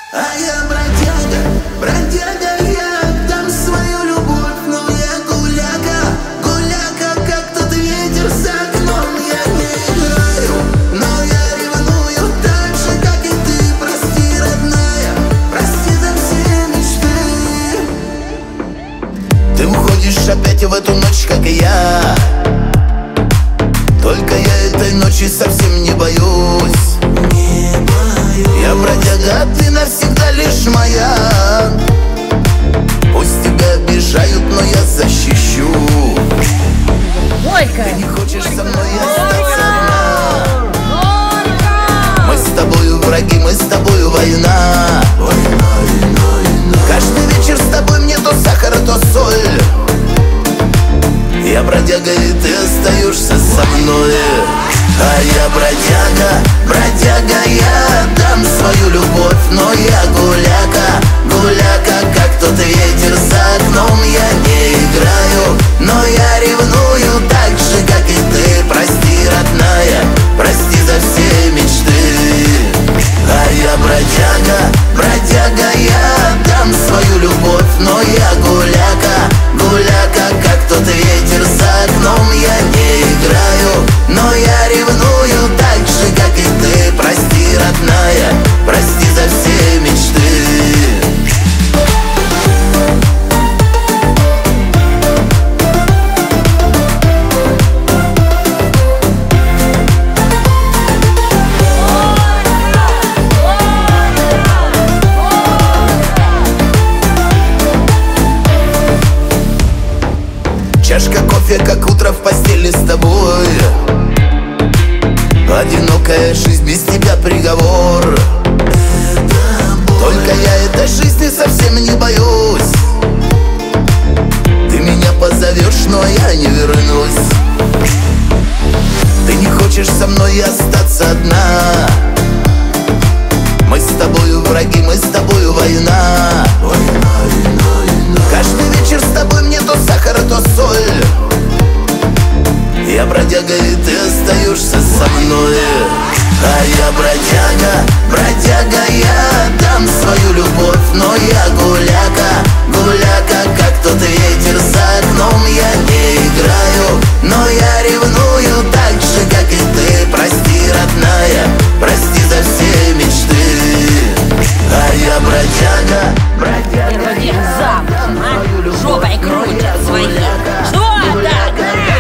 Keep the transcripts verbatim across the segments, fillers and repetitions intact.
А я бродяга, бродяга, я отдам свою любовь, но я гуляка, гуляка, как тот ветер за окном. Я не играю, но я ревную так же, как и ты. Прости, родная, прости за все мечты. Ты уходишь опять в эту ночь, как и я. Только я этой ночи совсем не боюсь. Не боюсь. Я бродяга, а ты навсегда лишь моя. Пусть тебя обижают, но я защищу. Ольга! Ты не хочешь со мной остаться одна. Мы с тобою враги, мы с тобою война. Война, война, война. Каждый вечер с тобой мне то сахар, то соль. Я бродяга, и ты остаешься со мной. А я бродяга, бродяга, я отдам свою любовь, но я гуляка, гуляка, как тот ветер за окном. Я не играю, но я ревную так же, как и ты. Прости, родная, прости за все мечты. А я бродяга, бродяга, я отдам свою любовь, но я гуляка, гуляка, как тот ветер за окном. Я не играю, но я ревную так же, как и ты. Прости, родная, прости за все мечты. Чашка кофе, как утро в постели с тобой. Одинокая жизнь, без тебя приговор. Только я этой жизни совсем не боюсь. Ты меня позовешь, но я не вернусь. Ты не хочешь со мной остаться одна. Мы с тобою враги, мы с тобою война. Война, война, война. Каждый вечер с тобой мне то сахар, то соль. Я бродяга, и ты остаешься со мной. А я бродяга, бродяга, я отдам свою любовь, но я гуляка, гуляка, как тот ветер за окном. Я не играю, но я ревную так же, как и ты. Прости, родная, прости за все мечты. А я бродяга, бродяга, Я замуж, а? Жопой крутят свои. Что так?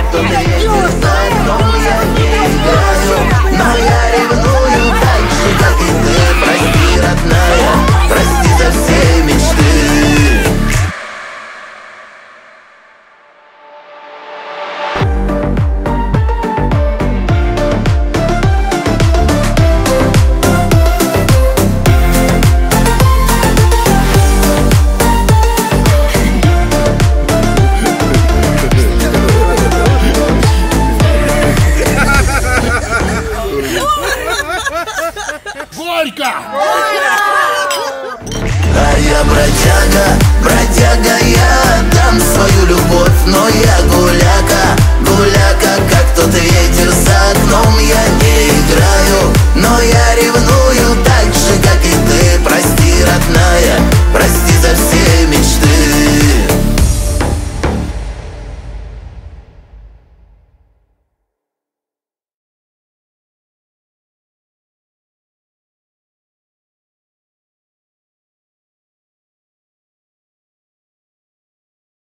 но я ревную так же, как и ты. Прости, родная, прости за все мечты. Горько! А я бродяга, бродяга, я отдам свою любовь, но я гуляка, гуляка, как тот ветер за окном. Я не играю, но я ревную